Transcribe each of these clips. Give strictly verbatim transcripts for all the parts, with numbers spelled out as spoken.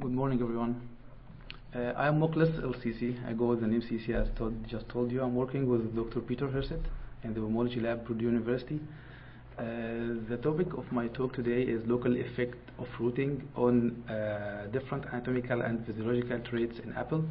Good morning, everyone. Uh, I am Mukhlis El Sisi. I go with the name Sisi, as told, just told you. I'm working with Doctor Peter Herseth in the Homology Lab, Purdue University. Uh, the topic of my talk today is local effect of fruiting on uh, different anatomical and physiological traits in apple.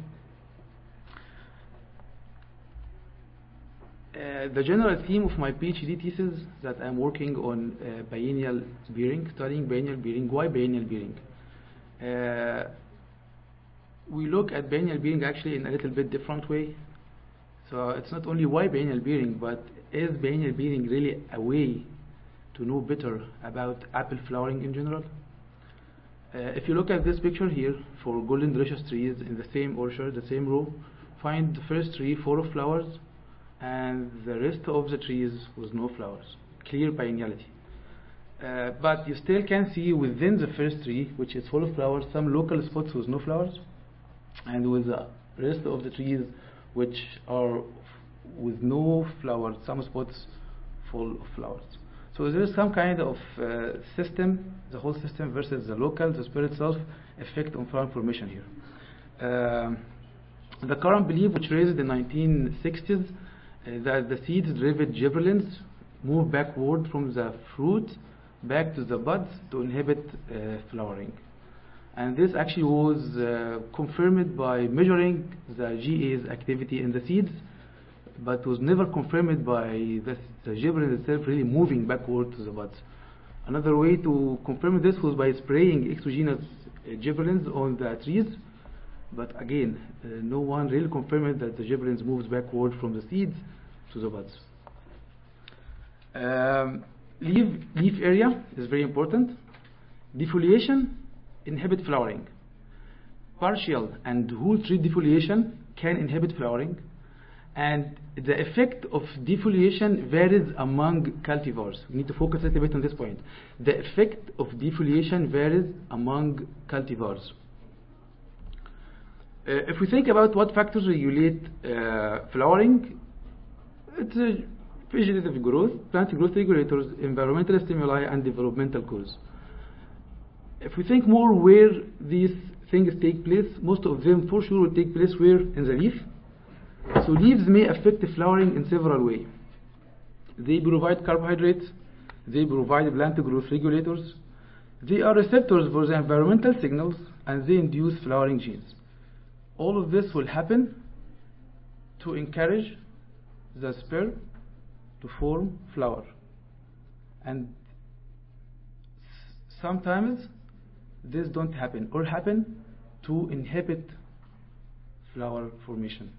Uh, the general theme of my PhD thesis that I'm working on uh, biennial bearing, studying biennial bearing. Why biennial bearing? Uh, we look at biennial bearing actually in a little bit different way. So it's not only why biennial bearing, but is biennial bearing really a way to know better about apple flowering in general? Uh, if you look at this picture here for golden delicious trees in the same orchard, the same row, find the first tree full of flowers and the rest of the trees with no flowers, clear bienniality. Uh, but you still can see within the first tree, which is full of flowers, some local spots with no flowers, and with the rest of the trees which are with no flowers, some spots full of flowers. So there is some kind of uh, system, the whole system versus the local, the spur itself, effect on flower formation here. Uh, the current belief, which raised in the nineteen sixties, uh, that the seeds-derived gibberellins move backward from the fruit back to the buds to inhibit uh, flowering. And this actually was uh, confirmed by measuring the G A's activity in the seeds, but was never confirmed by the, the gibberellin itself really moving backward to the buds. Another way to confirm this was by spraying exogenous uh, gibberellins on the trees, but again, uh, no one really confirmed that the gibberellins moves backward from the seeds to the buds. Um, leaf, leaf area is very important. Defoliation inhibit flowering. Partial and whole tree defoliation can inhibit flowering, and the effect of defoliation varies among cultivars. We need to focus a little bit on this point. The effect of defoliation varies among cultivars. Uh, if we think about what factors regulate uh, flowering, it's a vegetative growth, plant growth regulators, environmental stimuli, and developmental cause. If we think more where these things take place, most of them for sure will take place where? In the leaf. So leaves may affect the flowering in several ways. They provide carbohydrates, they provide plant growth regulators, they are receptors for the environmental signals, and they induce flowering genes. All of this will happen to encourage the spur to form flower. And sometimes this don't happen, or happen to inhibit flower formation.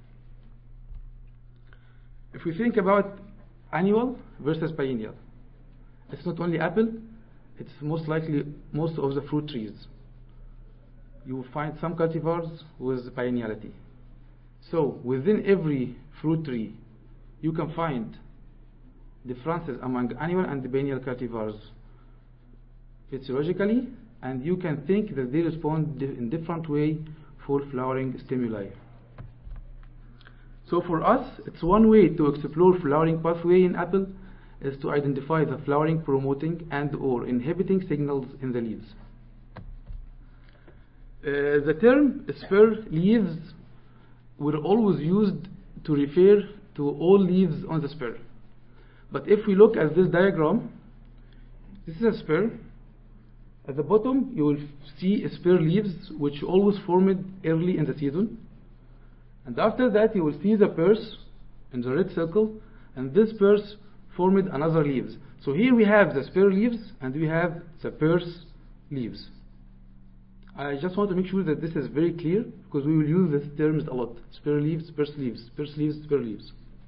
If we think about annual versus biennial, it's not only apple, it's most likely most of the fruit trees. You will find some cultivars with bienniality. So within every fruit tree, you can find differences among annual and biennial cultivars physiologically, and you can think that they respond di in different way for flowering stimuli. So for us, it's one way to explore flowering pathway in apple is to identify the flowering promoting and or inhibiting signals in the leaves. Uh, the term spur leaves were always used to refer to all leaves on the spur. But if we look at this diagram, this is a spur. At the bottom, you will see spur leaves, which always formed early in the season. And after that, you will see the purse in the red circle, and this purse formed another leaves. So here we have the spur leaves, and we have the purse leaves. I just want to make sure that this is very clear, because we will use these terms a lot. Spur leaves, purse leaves, purse leaves, spur leaves.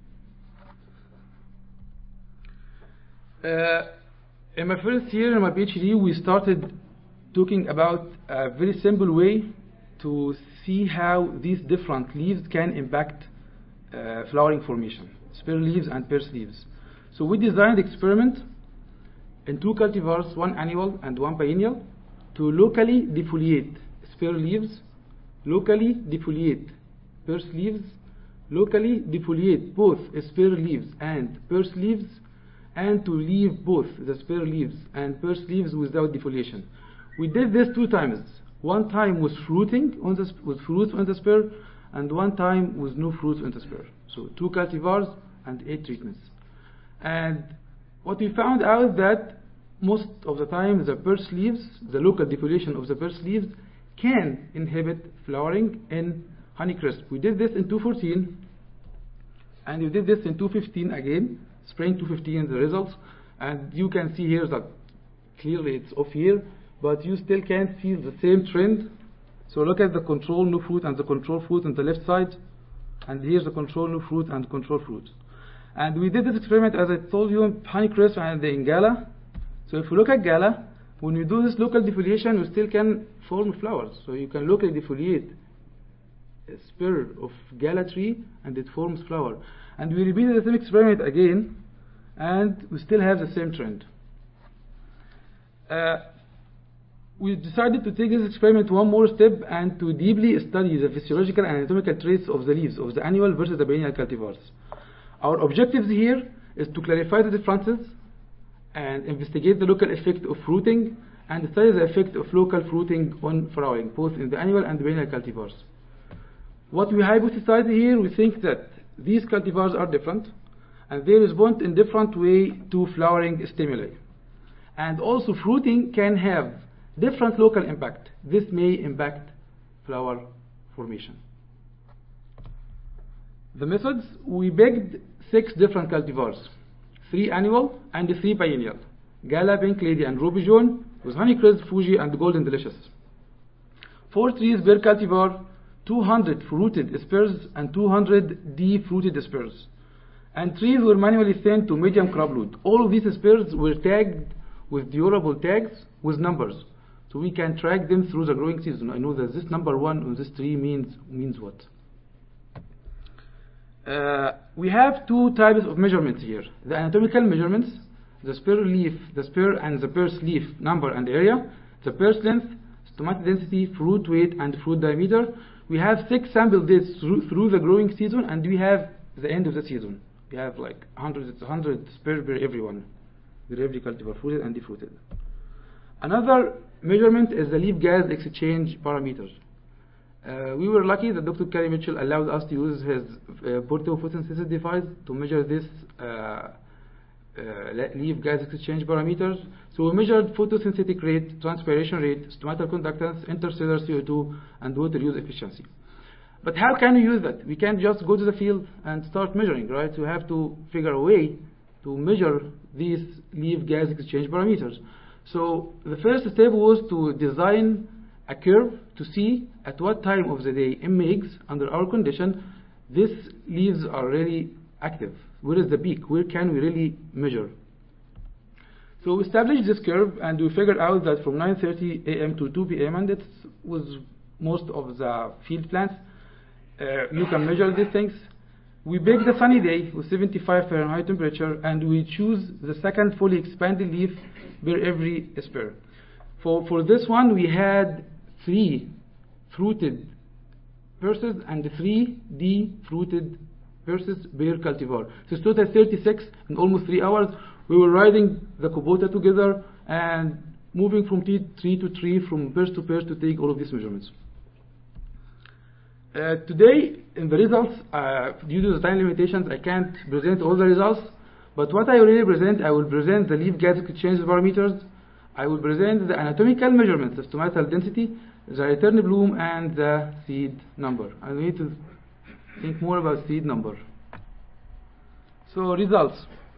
Uh, in my first year in my PhD, we started talking about a very simple way to see how these different leaves can impact uh, flowering formation, spur leaves and purse leaves. So we designed an experiment in two cultivars, one annual and one biennial, to locally defoliate spur leaves, locally defoliate purse leaves, locally defoliate both spur leaves and purse leaves, and to leave both the spur leaves and purse leaves without defoliation. We did this two times, One time with fruiting on the with fruits on the spur, and one time with no fruits on the spur. So two cultivars and eight treatments. And what we found out that most of the time the purse leaves, the local defoliation of the purse leaves, can inhibit flowering in Honeycrisp. We did this in two fourteen, and we did this in two fifteen again, spring two fifteen, the results. And you can see here that clearly it's off here, but you still can see the same trend. So look at the control no fruit and the control fruit on the left side, and here's the control no fruit and control fruit. And we did this experiment, as I told you, in Honeycrisp and in Gala. So if we look at Gala, when we do this local defoliation, we still can form flowers. So you can locally defoliate a spur of Gala tree and it forms flower. And we repeated the same experiment again, and we still have the same trend. Uh, we decided to take this experiment one more step and to deeply study the physiological and anatomical traits of the leaves of the annual versus the biennial cultivars. Our objectives here is to clarify the differences and investigate the local effect of fruiting and study the effect of local fruiting on flowering, both in the annual and the biennial cultivars. What we hypothesize here, we think that these cultivars are different and they respond in different way to flowering stimuli. And also fruiting can have different local impact. This may impact flower formation. The methods, we picked six different cultivars, three annual and three biennial, Gala, Pink Lady, and Ruby Joan, with Honeycrisp, Fuji, and Golden Delicious. Four trees per cultivar, two hundred fruited spurs and two hundred defruited spurs. And trees were manually thinned to medium crop load. All of these spurs were tagged with durable tags with numbers, so we can track them through the growing season. I know that this number one on this tree means means what. Uh, we have two types of measurements here. The anatomical measurements, the spur leaf, the spur and the purse leaf number and area, the purse length, stomatic density, fruit weight, and fruit diameter. We have six sample days through, through the growing season, and we have the end of the season. We have like hundreds, hundred spur per everyone, per every cultivar, fruited and defruited. Another measurement is the leaf gas exchange parameters. Uh, we were lucky that Doctor Kerry Mitchell allowed us to use his uh, portable photosynthesis device to measure this uh, uh, leaf gas exchange parameters. So we measured photosynthetic rate, transpiration rate, stomatal conductance, intercellular C O two, and water use efficiency. But how can we use that? We can't just go to the field and start measuring, right? So we have to figure a way to measure these leaf gas exchange parameters. So the first step was to design a curve to see at what time of the day in megs under our condition these leaves are really active. Where is the peak? Where can we really measure? So we established this curve and we figured out that from nine thirty A M to two P M, and it was most of the field plants, uh, you can measure these things. We picked a sunny day with seventy-five Fahrenheit temperature, and we choose the second fully expanded leaf per every spur. For, for this one, we had three fruited purses and three defruited purses per cultivar. So it's total thirty-six in almost three hours. We were riding the Kubota together and moving from tree, tree to tree, from purse to purse to take all of these measurements. Uh, today, in the results, uh, due to the time limitations, I can't present all the results. But what I will present, I will present the leaf gas exchange parameters. I will present the anatomical measurements, the stomatal density, the return bloom, and the seed number. I need to think more about seed number. So results.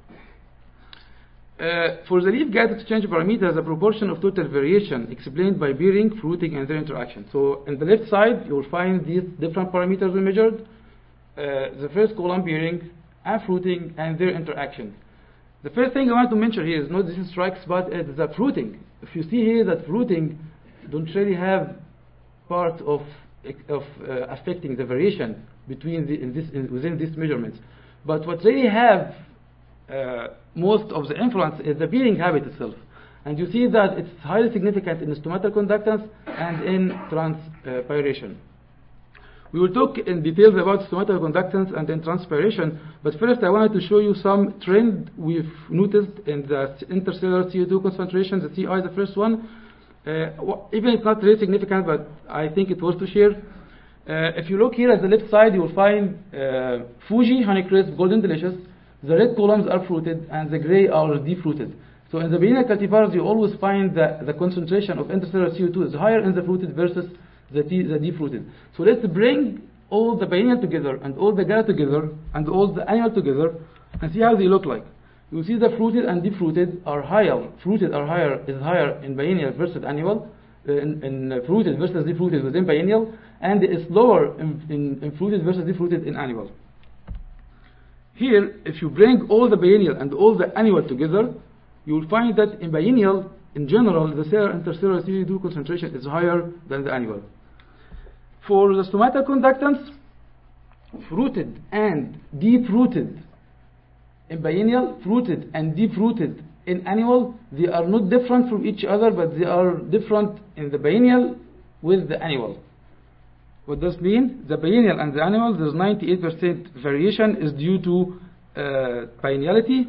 Uh, for the leaf gas exchange parameter, the proportion of total variation explained by bearing, fruiting, and their interaction. So on the left side, you will find these different parameters we measured. Uh, the first column, bearing and fruiting and their interaction. The first thing I want to mention here is not this strikes, but it's the fruiting. If you see here that fruiting don't really have part of of uh, affecting the variation between the, in this in, within these measurements, but what really have uh, most of the influence is the bearing habit itself. And you see that it's highly significant in stomatal conductance and in transpiration. We will talk in details about stomatal conductance and in transpiration, but first I wanted to show you some trend we've noticed in the intercellular C O two concentration, the C I, the first one. Uh, wh- even it's not really significant, but I think it was to share. Uh, if you look here at the left side, you will find uh, Fuji, Honeycrisp, Golden Delicious. The red columns are fruited, and the gray are defruited. So in the biennial cultivars, you always find that the concentration of intercellular C O two is higher in the fruited versus the, t- the defruited. So let's bring all the biennial together, and all the gala together, and all the annual together, and see how they look like. You see the fruited and defruited are higher. Fruited are higher is higher in biennial versus annual, uh, in, in uh, fruited versus defruited within biennial, and it is lower in, in, in fruited versus defruited in annual. Here, if you bring all the biennial and all the annual together, you will find that in biennial, in general, the cellular intercellular C O two concentration is higher than the annual. For the stomatal conductance, fruited and deep-fruited in biennial, fruited and deep-fruited in annual, they are not different from each other, but they are different in the biennial with the annual. What does mean? The biennial and the annual, there's ninety-eight percent variation is due to uh, bienniality.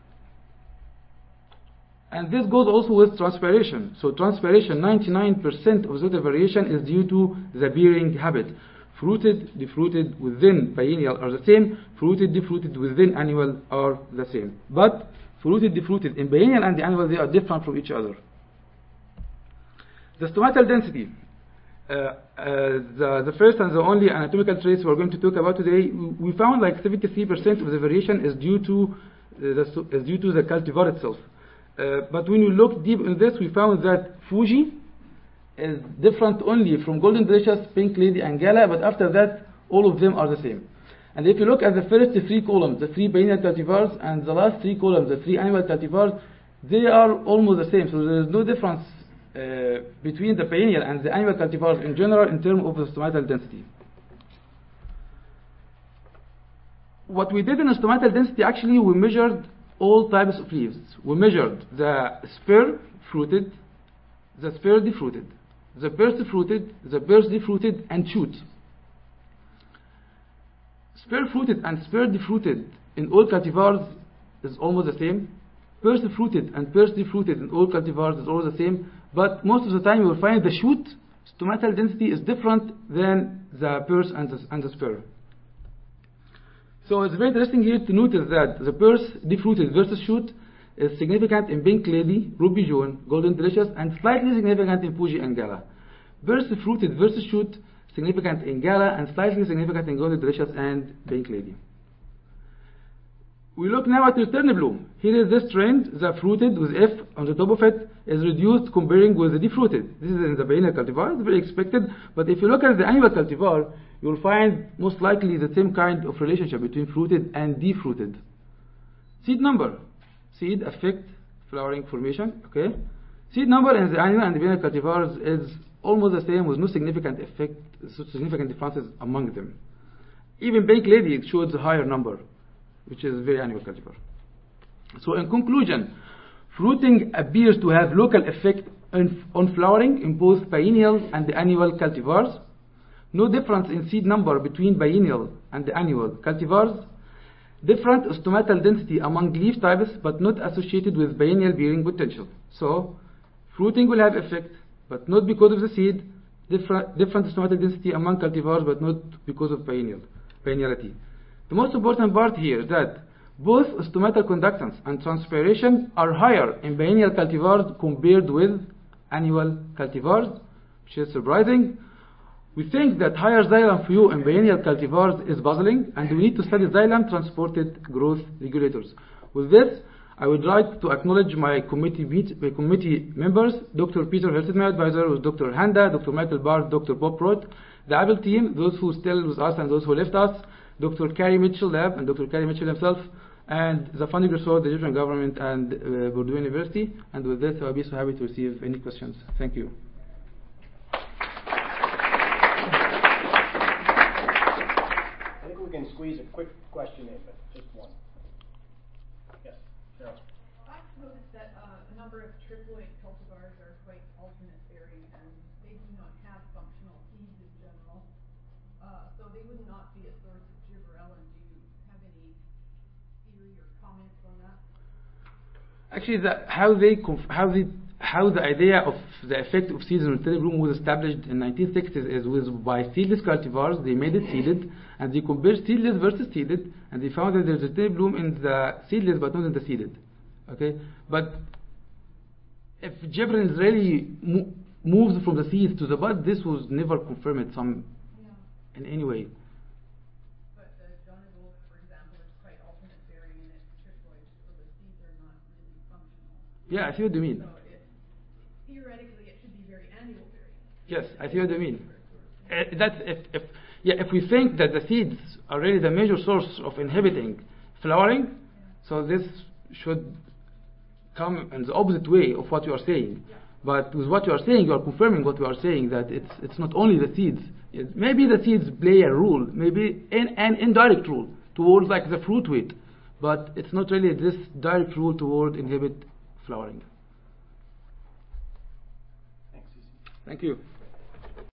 And this goes also with transpiration. So transpiration, ninety-nine percent of the variation is due to the bearing habit. Fruited, defruited within biennial are the same. Fruited, defruited within annual are the same. But fruited, defruited in biennial and the annual, they are different from each other. The stomatal density. Uh, uh, the, the first and the only anatomical trace we're going to talk about today, we found like seventy-three percent of the variation is due to uh, the, is due to the cultivar itself. Uh, but when you look deep in this, we found that Fuji is different only from Golden Delicious, Pink Lady, and Gala, but after that, all of them are the same. And if you look at the first three columns, the three biennial cultivars, and the last three columns, the three annual cultivars, they are almost the same. So there is no difference uh, between the biennial and the annual cultivars in general in terms of the stomatal density. What we did in the stomatal density, actually, we measured all types of leaves. We measured the spur fruited, the spur defruited, the burst fruited, the burst defruited, and shoot. Spur fruited and spur defruited in all cultivars is almost the same. Burst fruited and burst defruited in all cultivars is always the same. But most of the time you will find the shoot stomatal density is different than the burst and the, and the spur. So it's very interesting here to notice that the burst defruited versus shoot is significant in Pink Lady, Ruby Joan, Golden Delicious, and slightly significant in Fuji and Gala. Burst fruited versus shoot, significant in Gala, and slightly significant in Golden Delicious and Pink Lady. We look now at return bloom. Here is this trend. The fruited with F on the top of it is reduced comparing with the defruited. This is in the biennial cultivar. It's very expected. But if you look at the annual cultivar, you will find most likely the same kind of relationship between fruited and defruited. Seed number. Seed affect flowering formation. Okay. Seed number in the annual and the biennial cultivars is almost the same with no significant effect, significant differences among them. Even Pink Lady shows a higher number, which is very annual cultivar. So in conclusion, fruiting appears to have local effect on, on flowering in both biennial and the annual cultivars. No difference in seed number between biennial and the annual cultivars. Different stomatal density among leaf types, but not associated with biennial bearing potential. So fruiting will have effect, but not because of the seed. Different, different stomatal density among cultivars, but not because of biennial, bienniality. The most important part here is that both stomatal conductance and transpiration are higher in biennial cultivars compared with annual cultivars, which is surprising. We think that higher xylem flow in biennial cultivars is puzzling, and we need to study xylem transported growth regulators. With this, I would like to acknowledge my committee, meet, my committee members, Doctor Peter Herseth, my advisor, with Doctor Handa, Doctor Michael Barth, Doctor Bob Roth, the A B L team, those who still with us and those who left us, Doctor Carrie Mitchell Lab and Doctor Carrie Mitchell himself, and the funding resource, the Egyptian government and uh, Purdue University. And with this, I'll be so happy to receive any questions. Thank you. I think we can squeeze a quick question in, but just one. Yes, Cheryl. I've noticed that uh, a number of triploid cultivars are quite alternate bearing, and they do not have functional seeds in general. Uh, so they would not be a source of gibberellin. Do you have any theory or comments on that? Actually, the, how they how they how the idea of the effect of seeds on reticular bloom was established in nineteen sixties is with by seedless cultivars. They made it seeded, and they compared seedless versus seeded, and they found that there's reticular bloom in the seedless but not in the seeded. Okay, but if gibberellin really mo moves from the seeds to the bud, this was never confirmed some Yeah. in any way. But the Donegal, for example, is quite alternate bearing in its triploid, so the seeds are not really functional. Yeah, I see what you mean. So it, theoretically, it should be very annual bearing. Yes, I see what you mean. Uh, that's if, if yeah, if we think that the seeds are really the major source of inhibiting flowering, so this should come in the opposite way of what you are saying. Yeah. But with what you are saying, you are confirming what we are saying, that it's it's not only the seeds. It, maybe the seeds play a role, maybe in, an indirect role towards like the fruit weight, but it's not really this direct rule toward inhibit flowering. Thanks, Susie. Thank you.